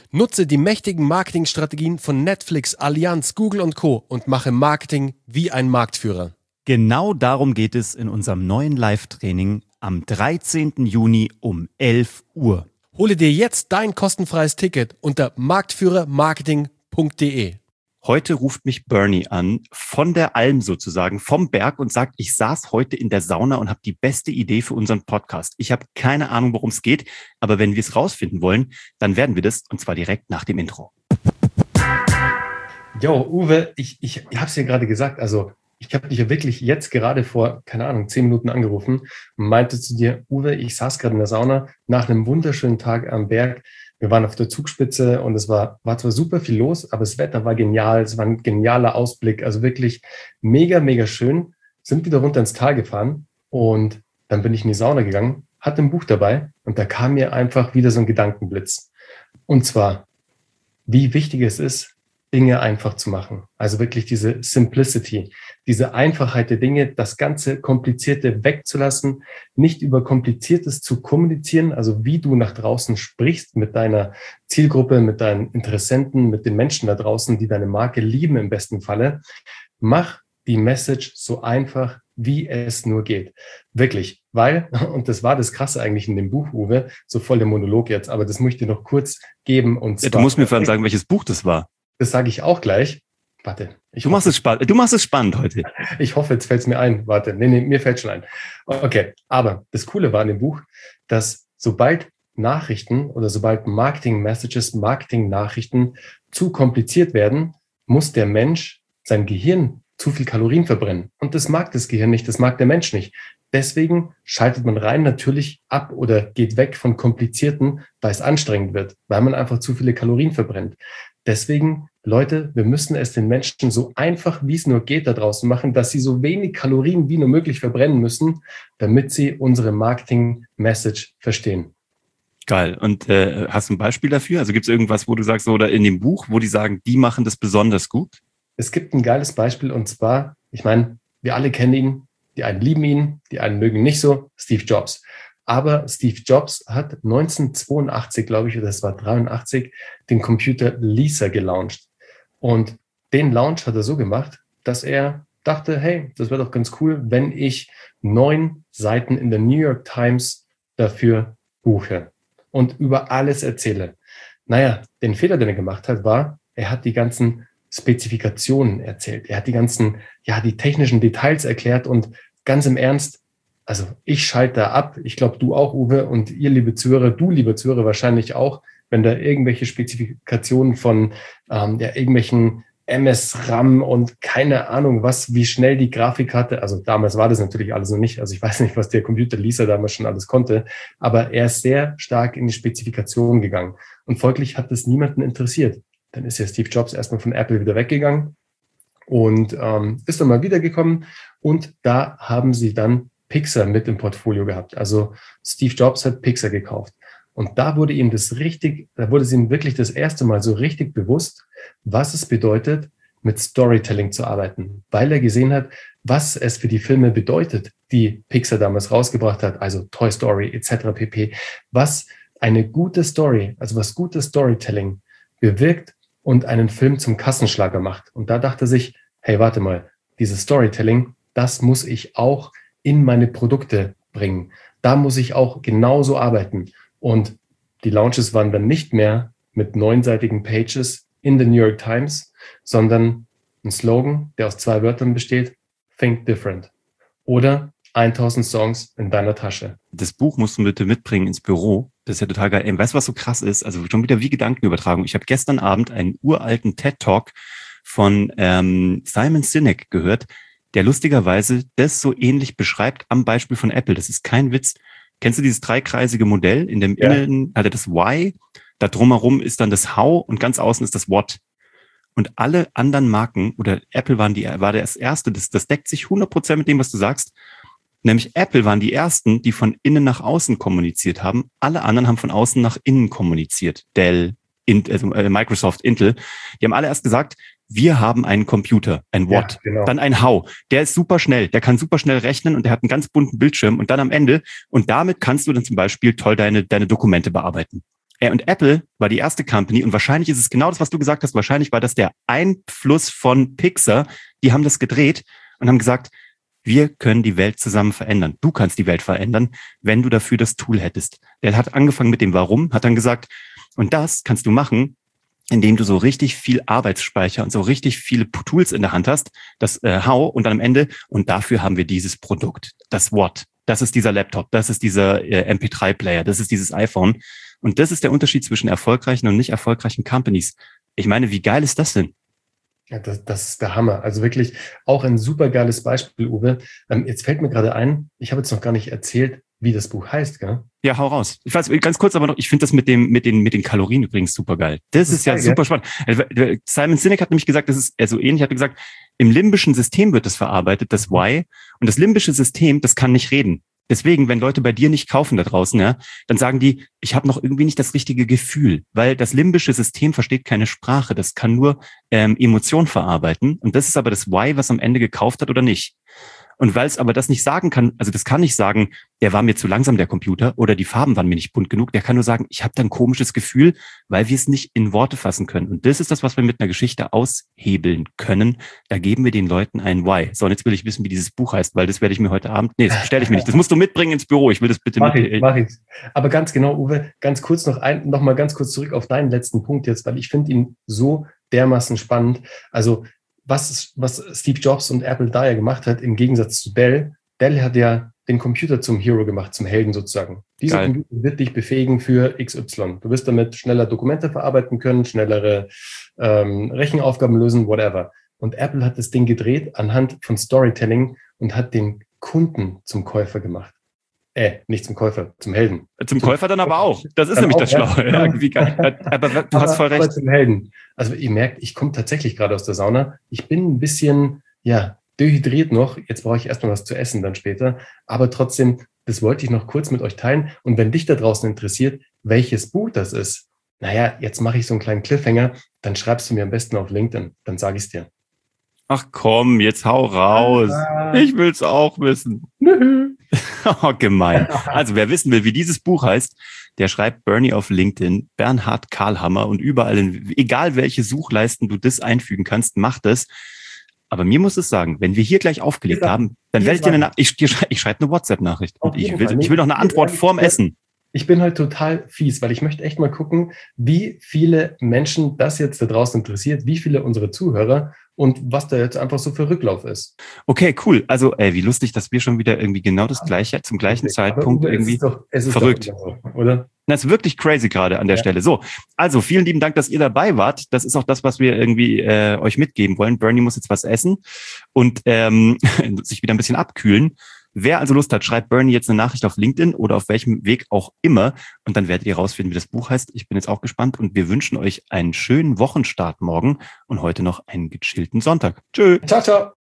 Nutze die mächtigen Marketingstrategien von Netflix, Allianz, Google und Co. und mache Marketing wie ein Marktführer. Genau darum geht es in unserem neuen Live-Training am 13. Juni um 11 Uhr. Hole dir jetzt dein kostenfreies Ticket unter marktführermarketing.de. Heute ruft mich Bernie an, von der Alm sozusagen, vom Berg und sagt, ich saß heute in der Sauna und habe die beste Idee für unseren Podcast. Ich habe keine Ahnung, worum es geht, aber wenn wir es rausfinden wollen, dann werden wir das, und zwar direkt nach dem Intro. Jo, Uwe, ich habe es dir gerade gesagt, also ich habe dich ja wirklich jetzt gerade vor, 10 Minuten angerufen und meinte zu dir, Uwe, ich saß gerade in der Sauna nach einem wunderschönen Tag am Berg. Wir waren auf der Zugspitze und es war zwar super viel los, aber das Wetter war genial. Es war ein genialer Ausblick, also wirklich mega, mega schön. Sind wieder runter ins Tal gefahren und dann bin ich in die Sauna gegangen, hatte ein Buch dabei und da kam mir einfach wieder so ein Gedankenblitz. Und zwar, wie wichtig es ist, Dinge einfach zu machen. Also wirklich diese Simplicity, diese Einfachheit der Dinge, das ganze Komplizierte wegzulassen, nicht über Kompliziertes zu kommunizieren, also wie du nach draußen sprichst mit deiner Zielgruppe, mit deinen Interessenten, mit den Menschen da draußen, die deine Marke lieben im besten Falle. Mach die Message so einfach, wie es nur geht. Wirklich, weil, und das war das Krasse eigentlich in dem Buch, Uwe, so voll der Monolog jetzt, aber das muss ich dir noch kurz geben. Und zwar, du musst mir vor allem sagen, welches Buch das war. Das sage ich auch gleich. Warte. Du machst es spannend heute. Ich hoffe, jetzt fällt es mir ein. Warte, nee, mir fällt schon ein. Okay, aber das Coole war in dem Buch, dass sobald Nachrichten oder sobald Marketing-Messages, Marketing-Nachrichten zu kompliziert werden, muss der Mensch, sein Gehirn, zu viel Kalorien verbrennen. Und das mag das Gehirn nicht, das mag der Mensch nicht. Deswegen schaltet man rein natürlich ab oder geht weg von Komplizierten, weil es anstrengend wird, weil man einfach zu viele Kalorien verbrennt. Deswegen, Leute, wir müssen es den Menschen so einfach, wie es nur geht, da draußen machen, dass sie so wenig Kalorien wie nur möglich verbrennen müssen, damit sie unsere Marketing-Message verstehen. Geil. Und hast du ein Beispiel dafür? Also gibt es irgendwas, wo du sagst, oder in dem Buch, wo die sagen, die machen das besonders gut? Es gibt ein geiles Beispiel und zwar, ich meine, wir alle kennen ihn, die einen lieben ihn, die einen mögen ihn nicht so, Steve Jobs. Aber Steve Jobs hat 1982, glaube ich, oder es war 83, den Computer Lisa gelauncht. Und den Launch hat er so gemacht, dass er dachte, hey, das wäre doch ganz cool, wenn ich 9 Seiten in der New York Times dafür buche und über alles erzähle. Naja, den Fehler, den er gemacht hat, war, er hat die ganzen Spezifikationen erzählt. Er hat die technischen Details erklärt und ganz im Ernst, also ich schalte da ab, ich glaube du auch, Uwe, und ihr, liebe Zuhörer, du, liebe Zuhörer, wahrscheinlich auch, wenn da irgendwelche Spezifikationen von irgendwelchen MS-RAM und keine Ahnung was, wie schnell die Grafikkarte, also damals war das natürlich alles noch nicht, also ich weiß nicht, was der Computer Lisa damals schon alles konnte, aber er ist sehr stark in die Spezifikation gegangen und folglich hat das niemanden interessiert. Dann ist ja Steve Jobs erstmal von Apple wieder weggegangen und ist dann mal wiedergekommen und da haben sie dann Pixar mit im Portfolio gehabt. Also Steve Jobs hat Pixar gekauft. Und da wurde ihm wirklich das erste Mal so richtig bewusst, was es bedeutet, mit Storytelling zu arbeiten. Weil er gesehen hat, was es für die Filme bedeutet, die Pixar damals rausgebracht hat, also Toy Story etc. pp. Was eine gute Story, also was gutes Storytelling bewirkt und einen Film zum Kassenschlager macht. Und da dachte er sich, hey, warte mal, dieses Storytelling, das muss ich auch in meine Produkte bringen. Da muss ich auch genauso arbeiten. Und die Launches waren dann nicht mehr mit 9-seitigen Pages in the New York Times, sondern ein Slogan, der aus 2 Wörtern besteht, Think Different. Oder 1000 Songs in deiner Tasche. Das Buch musst du bitte mitbringen ins Büro. Das ist ja total geil. Weißt du, was so krass ist? Also schon wieder wie Gedankenübertragung. Ich habe gestern Abend einen uralten TED-Talk von Simon Sinek gehört, der lustigerweise das so ähnlich beschreibt am Beispiel von Apple. Das ist kein Witz. Kennst du dieses dreikreisige Modell? In dem Innen hat er das Why, da drumherum ist dann das How und ganz außen ist das What. Und alle anderen Marken, oder Apple war das erste, das deckt sich 100% mit dem, was du sagst. Nämlich Apple waren die ersten, die von innen nach außen kommuniziert haben. Alle anderen haben von außen nach innen kommuniziert. Dell, Microsoft, Intel. Die haben alle erst gesagt, wir haben einen Computer, ein What, ja, genau. Dann ein How. Der ist super schnell, der kann super schnell rechnen und der hat einen ganz bunten Bildschirm und dann am Ende, und damit kannst du dann zum Beispiel toll deine Dokumente bearbeiten. Und Apple war die erste Company und wahrscheinlich ist es genau das, was du gesagt hast. Wahrscheinlich war das der Einfluss von Pixar. Die haben das gedreht und haben gesagt, wir können die Welt zusammen verändern. Du kannst die Welt verändern, wenn du dafür das Tool hättest. Der hat angefangen mit dem Warum, hat dann gesagt, und das kannst du machen, indem du so richtig viel Arbeitsspeicher und so richtig viele Tools in der Hand hast, das How und dann am Ende, und dafür haben wir dieses Produkt, das What, das ist dieser Laptop, das ist dieser MP3-Player, das ist dieses iPhone. Und das ist der Unterschied zwischen erfolgreichen und nicht erfolgreichen Companies. Ich meine, wie geil ist das denn? Ja, das ist der Hammer. Also wirklich auch ein super geiles Beispiel, Uwe. Jetzt fällt mir gerade ein, ich habe jetzt noch gar nicht erzählt, wie das Buch heißt, gell? Ja, hau raus. Ich weiß, ganz kurz aber noch, ich finde das mit den Kalorien übrigens super geil. Das ist ja geil, super spannend. Simon Sinek hat nämlich gesagt, das ist so ähnlich, hat gesagt, im limbischen System wird das verarbeitet, das Why. Und das limbische System, das kann nicht reden. Deswegen, wenn Leute bei dir nicht kaufen da draußen, ja, dann sagen die, ich habe noch irgendwie nicht das richtige Gefühl, weil das limbische System versteht keine Sprache, das kann nur Emotion verarbeiten. Und das ist aber das Why, was am Ende gekauft hat oder nicht. Und weil es aber das nicht sagen kann, also das kann nicht sagen, der war mir zu langsam, der Computer, oder die Farben waren mir nicht bunt genug. Der kann nur sagen, ich habe da ein komisches Gefühl, weil wir es nicht in Worte fassen können. Und das ist das, was wir mit einer Geschichte aushebeln können. Da geben wir den Leuten ein Why. So, und jetzt will ich wissen, wie dieses Buch heißt, weil das werde ich mir heute Abend, das bestelle ich mir nicht. Das musst du mitbringen ins Büro. Ich will das bitte Mach ich. Aber ganz genau, Uwe, ganz kurz noch mal ganz kurz zurück auf deinen letzten Punkt jetzt, weil ich finde ihn so dermaßen spannend. Also was Steve Jobs und Apple da ja gemacht hat, im Gegensatz zu Dell. Dell hat ja den Computer zum Hero gemacht, zum Helden sozusagen. Dieser Computer wird dich befähigen für XY. Du wirst damit schneller Dokumente verarbeiten können, schnellere Rechenaufgaben lösen, whatever. Und Apple hat das Ding gedreht anhand von Storytelling und hat den Kunden zum Käufer gemacht. Nicht zum Käufer, zum Helden. Zum Käufer dann aber auch. Das ist nämlich das Schlaue. Ja. Aber du hast voll recht. Aber zum Helden. Also ihr merkt, ich komme tatsächlich gerade aus der Sauna. Ich bin ein bisschen, dehydriert noch. Jetzt brauche ich erstmal was zu essen dann später. Aber trotzdem, das wollte ich noch kurz mit euch teilen. Und wenn dich da draußen interessiert, welches Buch das ist, jetzt mache ich so einen kleinen Cliffhanger, dann schreibst du mir am besten auf LinkedIn. Dann sage ich es dir. Ach komm, jetzt hau raus. Ich will's auch wissen. Oh, gemein. Also wer wissen will, wie dieses Buch heißt, der schreibt Bernie auf LinkedIn, Bernhard Karlhammer, und überall, egal welche Suchleisten du das einfügen kannst, mach das. Aber mir muss es sagen, wenn wir hier gleich aufgelegt haben, dann werde ich dir ich schreibe eine WhatsApp-Nachricht. Und ich will noch eine Antwort vorm Essen. Ich bin heute total fies, weil ich möchte echt mal gucken, wie viele Menschen das jetzt da draußen interessiert, wie viele unsere Zuhörer und was da jetzt einfach so für Rücklauf ist. Okay, cool. Also, wie lustig, dass wir schon wieder irgendwie genau das Gleiche, zum gleichen Zeitpunkt Uwe, irgendwie es ist verrückt. Doch so, oder? Das ist wirklich crazy gerade an der Stelle. So, also vielen lieben Dank, dass ihr dabei wart. Das ist auch das, was wir irgendwie euch mitgeben wollen. Bernie muss jetzt was essen und sich wieder ein bisschen abkühlen. Wer also Lust hat, schreibt Bernie jetzt eine Nachricht auf LinkedIn oder auf welchem Weg auch immer und dann werdet ihr rausfinden, wie das Buch heißt. Ich bin jetzt auch gespannt und wir wünschen euch einen schönen Wochenstart morgen und heute noch einen gechillten Sonntag. Tschö. Ciao, ciao.